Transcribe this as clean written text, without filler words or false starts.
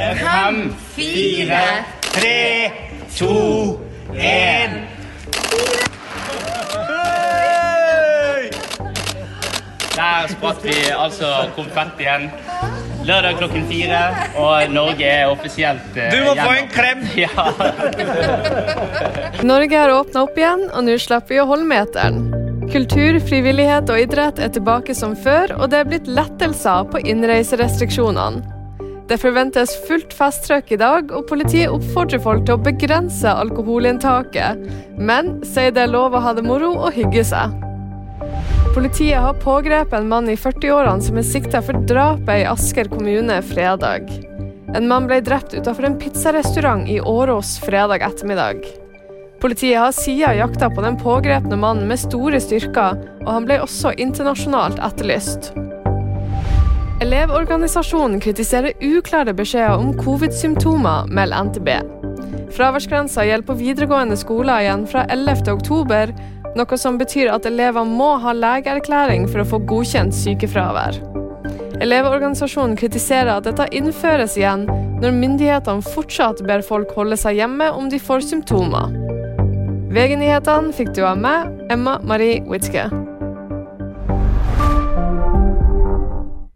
5, 4, 3, 2, 1. Der spratt vi altså konfetti igjen. Lørdag klokken 4, og Norge offisielt Du må få en krem! Ja. Norge har åpnet opp igjen, og nå slipper vi å holde meteren. Kultur, frivillighet og idrett tilbake som før, og det blitt lettelser på innreiserestriksjonene. Det forventes fullt festtrykk i dag, og politiet oppfordrer folk til å begrense alkoholinntaket, men sier det lov å ha det moro og hygge seg. Politiet har pågrepet en mann i 40-årene som siktet for drapet i Asker kommune fredag. En mann ble drept utenfor en pizzarestaurant i Årås fredag ettermiddag. Politiet har siden jakta på den pågrepne mannen med store styrker, og han ble også internasjonalt etterlyst. Elevorganisasjonen kritiserer uklare beskjeder om covid-symptomer, melder NTB. Fraværsgrensa gjelder på videregående skoler igjen fra 11. oktober, noe som betyr at elever må ha legeerklæring for å få godkjent sykefravær. Elevorganisasjonen kritiserer at dette innføres igjen når myndighetene fortsatt ber folk holde seg hjemme om de får symptomer. VG-nyhetene fikk du av meg, Emma Marie Witzke.